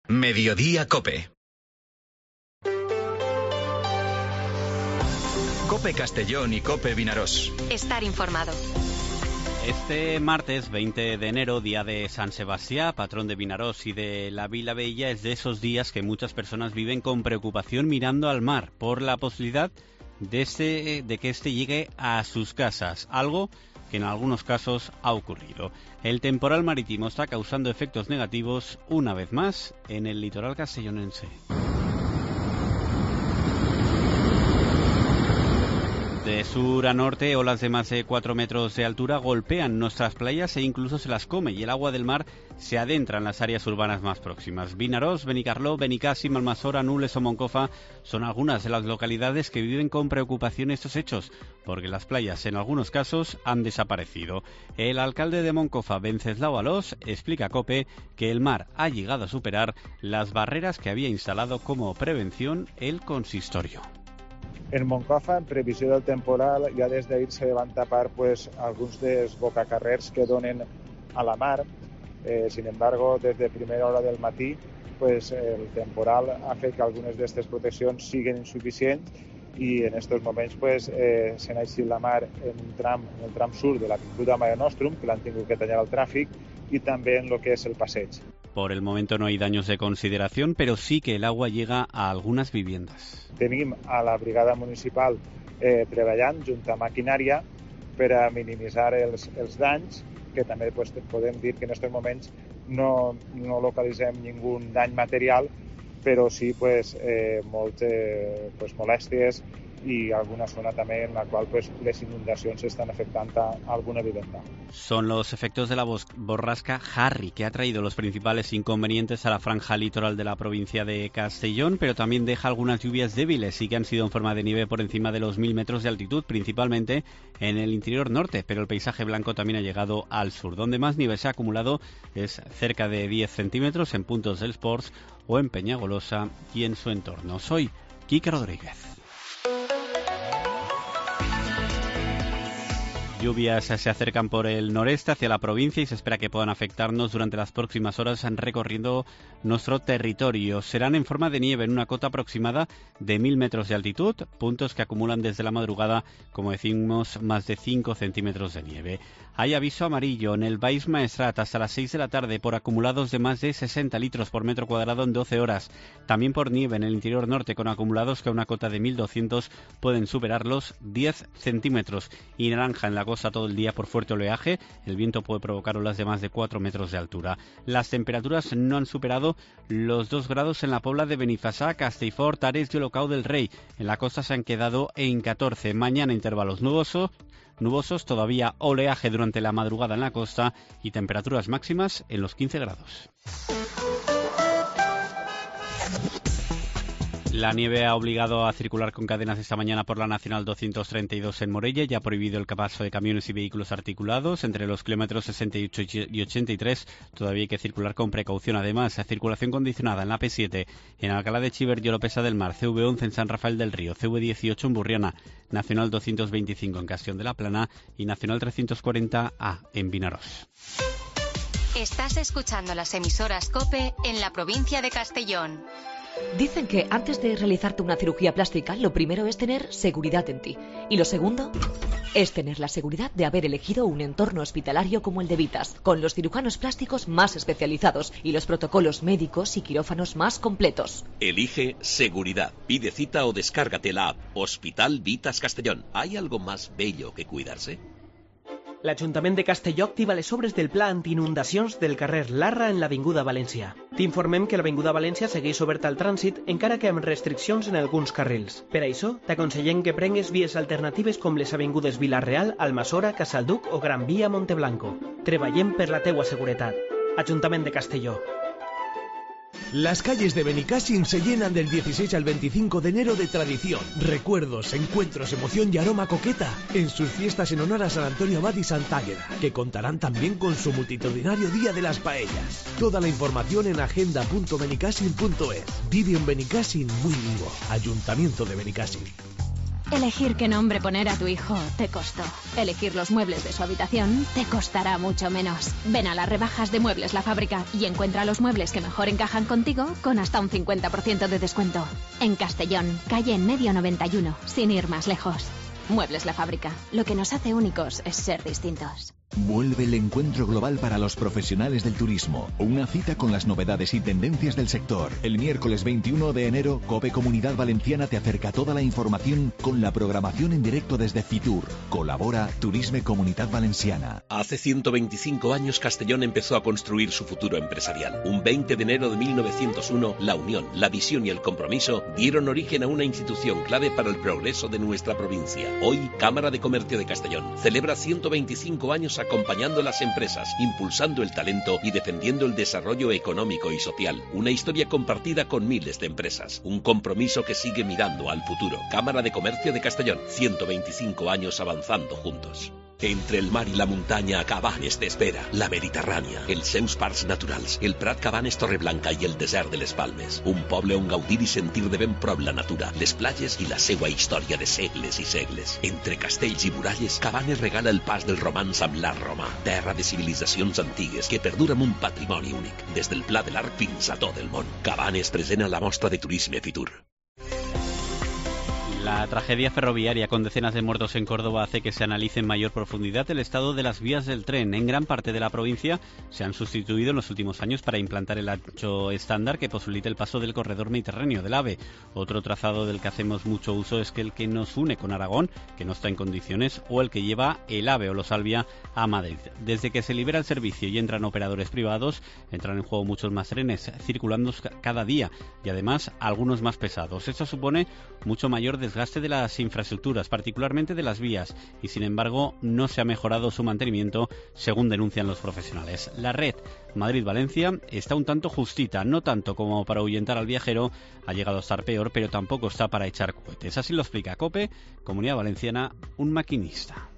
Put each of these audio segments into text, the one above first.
Mediodía Cope. Cope Castellón y Cope Vinarós. Estar informado. Este martes 20 de enero, día de San Sebastián, patrón de Vinarós y de la Vila Bella, es de esos días que muchas personas viven con preocupación mirando al mar por la posibilidad de que este llegue a sus casas, algo que en algunos casos ha ocurrido. El temporal marítimo está causando efectos negativos una vez más en el litoral castellonense. De sur a norte, olas de más de 4 metros de altura golpean nuestras playas e incluso se las come, y el agua del mar se adentra en las áreas urbanas más próximas. Vinarós, Benicarló, Benicàssim, Almassora, Nules o Moncofa son algunas de las localidades que viven con preocupación estos hechos, porque las playas en algunos casos han desaparecido. El alcalde de Moncofa, Wenceslao Alós, explica a COPE que el mar ha llegado a superar las barreras que había instalado como prevención el consistorio. En Moncofa, en previsió del temporal, ja des d'ahir se van tapar alguns dels bocacarrers que donen a la mar. Sin embargo, desde primera hora del matí, el temporal ha fet que algunes d'aquestes proteccions siguin insuficients i en estos moments se n'ha eixit la mar en el tram sud de l'avinguda Mare Nostrum, que l'han tingut que tallar el tràfic, i també en lo que és el passeig. Por el momento no hay daños de consideración, pero sí que el agua llega a algunas viviendas. Tenim a la brigada municipal treballant junt a maquinària per a minimitzar els danys, que també podem dir que en aquests moments no localitzem ningú dany material, però sí moltes molèsties y alguna zona también en la cual las inundaciones están afectando a alguna vivienda. Son los efectos de la borrasca Harry, que ha traído los principales inconvenientes a la franja litoral de la provincia de Castellón, pero también deja algunas lluvias débiles y que han sido en forma de nieve por encima de los 1000 metros de altitud, principalmente en el interior norte, pero el paisaje blanco también ha llegado al sur. Donde más nieve se ha acumulado es cerca de 10 centímetros en puntos del Sports o en Peñagolosa y en su entorno. Soy Quique Rodríguez. Lluvias se acercan por el noreste hacia la provincia y se espera que puedan afectarnos durante las próximas horas recorriendo nuestro territorio. Serán en forma de nieve en una cota aproximada de 1000 metros de altitud, puntos que acumulan desde la madrugada, como decimos, más de 5 centímetros de nieve. Hay aviso amarillo en el Baix Maestrat hasta las 6 de la tarde por acumulados de más de 60 litros por metro cuadrado en 12 horas. También por nieve en el interior norte con acumulados que a una cota de 1200 pueden superar los 10 centímetros. Y naranja en la costa todo el día por fuerte oleaje. El viento puede provocar olas de más de 4 metros de altura. Las temperaturas no han superado los 2 grados en la Pobla de Benifassà, Castellfort, Ares y Olocau del Rei. En la costa se han quedado en 14. Mañana intervalos nubosos, todavía oleaje durante la madrugada en la costa y temperaturas máximas en los 15 grados. La nieve ha obligado a circular con cadenas esta mañana por la Nacional 232 en Morella y ha prohibido el paso de camiones y vehículos articulados entre los kilómetros 68 y 83. Todavía hay que circular con precaución. Además, circulación condicionada en la P7, en Alcalá de Xivert y Oropesa del Mar, CV11 en San Rafael del Río, CV18 en Burriana, Nacional 225 en Castellón de la Plana y Nacional 340A en Vinarós. Estás escuchando las emisoras COPE en la provincia de Castellón. Dicen que antes de realizarte una cirugía plástica, lo primero es tener seguridad en ti. Y lo segundo es tener la seguridad de haber elegido un entorno hospitalario como el de Vitas, con los cirujanos plásticos más especializados y los protocolos médicos y quirófanos más completos. Elige seguridad. Pide cita o descárgate la app Hospital Vitas Castellón. ¿Hay algo más bello que cuidarse? L'Ajuntament de Castelló activa les obres del pla antiinundacions del carrer Larra en l'Avinguda València. T'informem que l'Avinguda València segueix oberta al trànsit, encara que amb restriccions en alguns carrils. Per això, t'aconsellem que prengues vies alternatives com les avingudes Vila-real, Almassora, Casalduc o Gran Via Monteblanco. Treballem per la teua seguretat. Ajuntament de Castelló. Las calles de Benicàssim se llenan del 16 al 25 de enero de tradición, recuerdos, encuentros, emoción y aroma coqueta en sus fiestas en honor a San Antonio Abad y Santa Águeda, que contarán también con su multitudinario Día de las Paellas. Toda la información en agenda.benicàssim.es. Vive un Benicàssim muy vivo. Ayuntamiento de Benicàssim. Elegir qué nombre poner a tu hijo te costó. Elegir los muebles de su habitación te costará mucho menos. Ven a las rebajas de Muebles La Fábrica y encuentra los muebles que mejor encajan contigo con hasta un 50% de descuento. En Castellón, calle En Medio 91, sin ir más lejos. Muebles La Fábrica. Lo que nos hace únicos es ser distintos. Vuelve el encuentro global para los profesionales del turismo. Una cita con las novedades y tendencias del sector. El miércoles 21 de enero, COPE Comunidad Valenciana te acerca toda la información con la programación en directo desde Fitur. Colabora Turisme Comunidad Valenciana. Hace 125 años Castellón empezó a construir su futuro empresarial. Un 20 de enero de 1901, la unión, la visión y el compromiso dieron origen a una institución clave para el progreso de nuestra provincia. Hoy, Cámara de Comercio de Castellón celebra 125 años acompañando a las empresas, impulsando el talento y defendiendo el desarrollo económico y social. Una historia compartida con miles de empresas. Un compromiso que sigue mirando al futuro. Cámara de Comercio de Castellón. 125 años avanzando juntos. Entre el mar i la muntanya, Cabanes t'espera. La Mediterrània, els seus parcs naturals, el Prat Cabanes Torreblanca i el desert de les Palmes. Un poble on gaudir i sentir de ben prop la natura, les platges i la seua història de segles i segles. Entre castells i muralles, Cabanes regala el pas dels romans amb l'art romà. Terra de civilitzacions antigues que perdura amb un patrimoni únic, des del Pla de l'Arc fins a tot el món. Cabanes present a la mostra de turisme Fitur. La tragedia ferroviaria con decenas de muertos en Córdoba hace que se analice en mayor profundidad el estado de las vías del tren. En gran parte de la provincia se han sustituido en los últimos años para implantar el ancho estándar que posibilite el paso del corredor mediterráneo del AVE. Otro trazado del que hacemos mucho uso es que el que nos une con Aragón, que no está en condiciones, o el que lleva el AVE o los Alvia a Madrid. Desde que se libera el servicio y entran operadores privados, entran en juego muchos más trenes circulando cada día y además algunos más pesados. Esto supone mucho mayor desgaste de las infraestructuras, particularmente de las vías, y sin embargo no se ha mejorado su mantenimiento, según denuncian los profesionales. La red Madrid-Valencia está un tanto justita, no tanto como para ahuyentar al viajero, ha llegado a estar peor, pero tampoco está para echar cohetes. Así lo explica COPE, Comunidad Valenciana, un maquinista.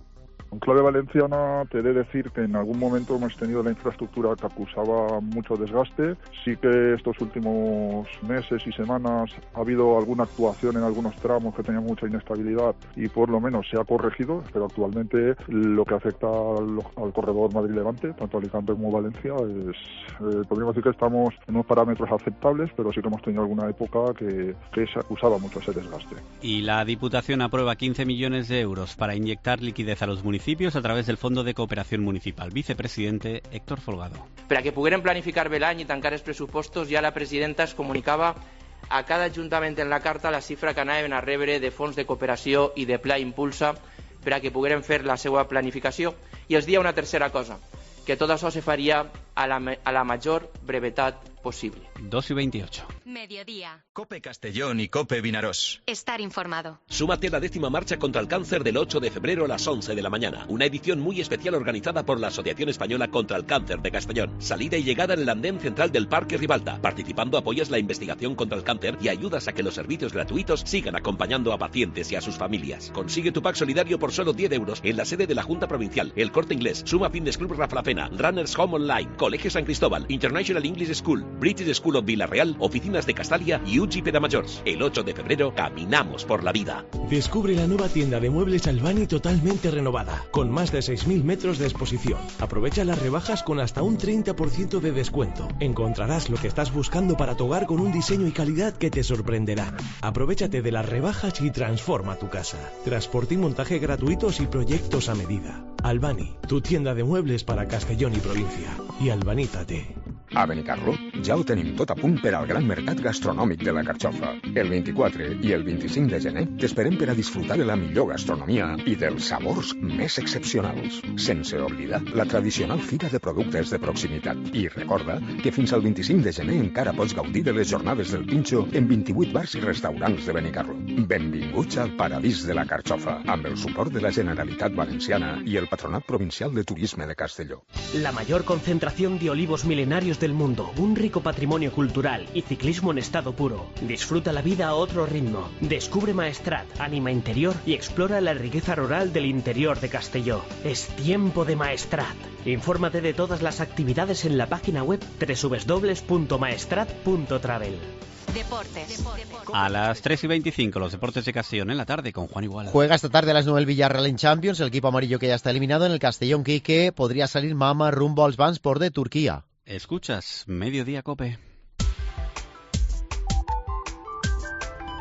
En clave valenciana te he de decir que en algún momento hemos tenido la infraestructura que acusaba mucho desgaste. Sí que estos últimos meses y semanas ha habido alguna actuación en algunos tramos que tenían mucha inestabilidad y por lo menos se ha corregido, pero actualmente lo que afecta al corredor Madrid-Levante, tanto Alicante como Valencia, podríamos decir que estamos en unos parámetros aceptables, pero sí que hemos tenido alguna época que se acusaba mucho ese desgaste. Y la Diputación aprueba 15 millones de euros para inyectar liquidez a los municipios a través del Fondo de Cooperación Municipal. Vicepresidente Héctor Folgado. Perquè pogueren planificar bé l'any i tancar els pressupostos, ja la presidenta es comunicava a cada ajuntament en la carta la xifra que anaven a rebre de fons de cooperació i de Pla Impulsa per a que pogueren fer la seva planificació. I els dia una tercera cosa, que tot això se faria a la major brevetat posible. 2:28. Mediodía. COPE Castellón y COPE Vinarós. Estar informado. Súmate a la 10ª marcha contra el cáncer del 8 de febrero a las 11 de la mañana. Una edición muy especial organizada por la Asociación Española contra el Cáncer de Castellón. Salida y llegada en el andén central del Parque Ribalta. Participando apoyas la investigación contra el cáncer y ayudas a que los servicios gratuitos sigan acompañando a pacientes y a sus familias. Consigue tu pack solidario por solo 10 euros en la sede de la Junta Provincial, El Corte Inglés, Suma Fitness Club Rafa La Pena, Runners Home Online, Colegio San Cristóbal, International English School, British School of Villarreal, oficinas de Castalia y UGI Pedamajors. El 8 de febrero caminamos por la vida. Descubre la nueva tienda de muebles Albani totalmente renovada, con más de 6.000 metros de exposición. Aprovecha las rebajas con hasta un 30% de descuento. Encontrarás lo que estás buscando para tu hogar con un diseño y calidad que te sorprenderán. Aprovechate de las rebajas y transforma tu casa. Transporte y montaje gratuitos y proyectos a medida. Albani, tu tienda de muebles para Castellón y provincia. I albanízate. A Benicarló ja ho tenim tot a punt per al gran mercat gastronòmic de la Carxofa. El 24 i el 25 de gener t'esperem per a disfrutar de la millor gastronomia i dels sabors més excepcionals. Sense oblidar la tradicional fira de productes de proximitat. I recorda que fins al 25 de gener encara pots gaudir de les jornades del Pinxo en 28 bars i restaurants de Benicarló. Benvinguts al paradís de la Carxofa, amb el suport de la Generalitat Valenciana y el Patronat Provincial de Turisme de Castelló. La mayor concentración de olivos milenarios del mundo, un rico patrimonio cultural y ciclismo en estado puro. Disfruta la vida a otro ritmo. Descubre Maestrat, Anima Interior y explora la riqueza rural del interior de Castelló. Es tiempo de Maestrat. Infórmate de todas las actividades en la página web www.maestrat.travel. Deportes. A las 3:25, los deportes de Castellón en la tarde con Juan Igual. Juega esta tarde a las 9 el Villarreal en Champions. El equipo amarillo que ya está eliminado. En el Castellón Quique podría salir Mama rumbo al Vanspor de Turquía. Escuchas Mediodía Cope.